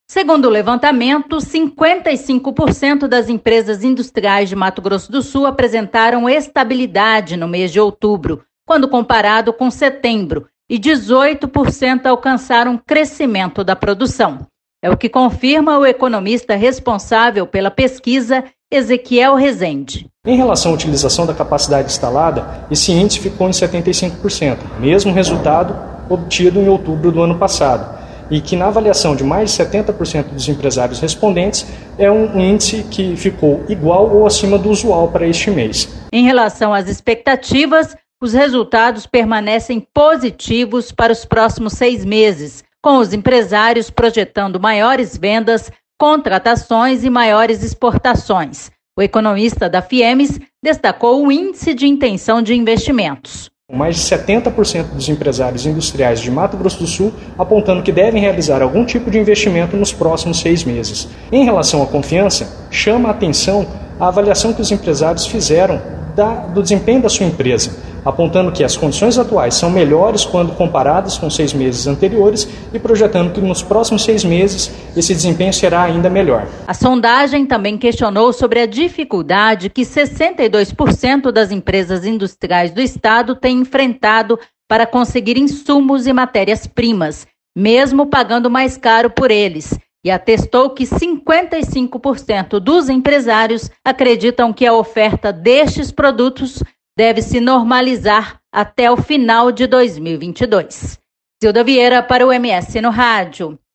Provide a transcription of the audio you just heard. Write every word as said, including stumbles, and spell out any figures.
Segundo o levantamento, cinquenta e cinco por cento das empresas industriais de Mato Grosso do Sul apresentaram estabilidade no mês de outubro, quando comparado com setembro, e dezoito por cento alcançaram crescimento da produção. É o que confirma o economista responsável pela pesquisa, Ezequiel Rezende. Em relação à utilização da capacidade instalada, esse índice ficou em setenta e cinco por cento, mesmo resultado obtido em outubro do ano passado, e que na avaliação de mais de setenta por cento dos empresários respondentes é um índice que ficou igual ou acima do usual para este mês. Em relação às expectativas, os resultados permanecem positivos para os próximos seis meses, com os empresários projetando maiores vendas, contratações e maiores exportações. O economista da Fiemes destacou o índice de intenção de investimentos. Mais de setenta por cento dos empresários industriais de Mato Grosso do Sul apontando que devem realizar algum tipo de investimento nos próximos seis meses. Em relação à confiança, chama a atenção a avaliação que os empresários fizeram da, do desempenho da sua empresa, apontando que as condições atuais são melhores quando comparadas com seis meses anteriores e projetando que nos próximos seis meses esse desempenho será ainda melhor. A sondagem também questionou sobre a dificuldade que sessenta e dois por cento das empresas industriais do estado têm enfrentado para conseguir insumos e matérias-primas, mesmo pagando mais caro por eles, e atestou que cinquenta e cinco por cento dos empresários acreditam que a oferta destes produtos deve se normalizar até o final de dois mil e vinte e dois. Zilda Vieira para o M S no Rádio.